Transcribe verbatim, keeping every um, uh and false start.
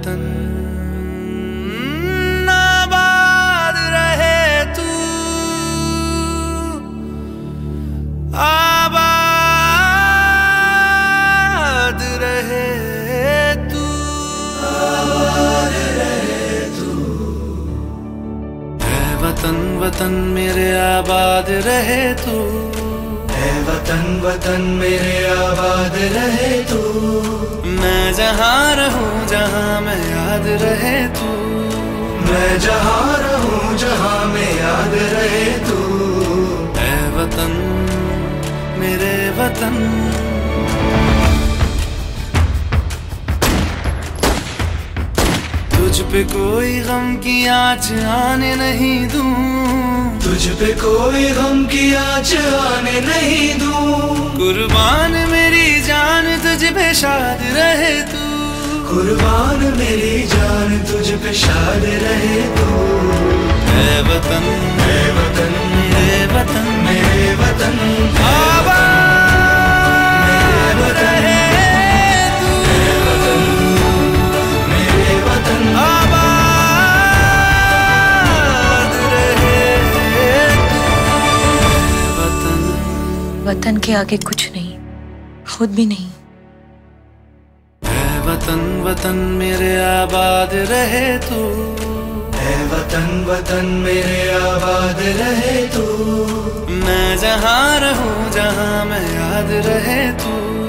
वतन आबाद रहे तू, आबाद रहे तू, आबाद रहे तू। है वतन वतन मेरे आबाद रहे तू, है वतन वतन मेरे आबाद रहे तू। मैं जहाँ रहूं जहाँ मैं याद रहे तू, मैं जहाँ रहूं जहाँ मैं याद रहे तू। ऐ वतन मेरे वतन, तुझ पे कोई गम की आँच आने नहीं दूं, तुझ पे कोई गम की आँच आने नहीं दूं। कुर्बान मेरी जान तुझ पे शाद रहे तू, कुर्बान मेरी जान तुझ पे शाद रहे तू। ऐ वतन ऐ वतन मेरे वतन मेरे वतन आबाद रहे तू, मेरे वतन आबाद रहे तू। वतन वतन के आगे कुछ नहीं, खुद भी नहीं। वतन वतन मेरे आबाद रहे तू, है वतन वतन मेरे आबाद रहे तू। मैं जहाँ रहूं जहाँ मैं याद रहे तू।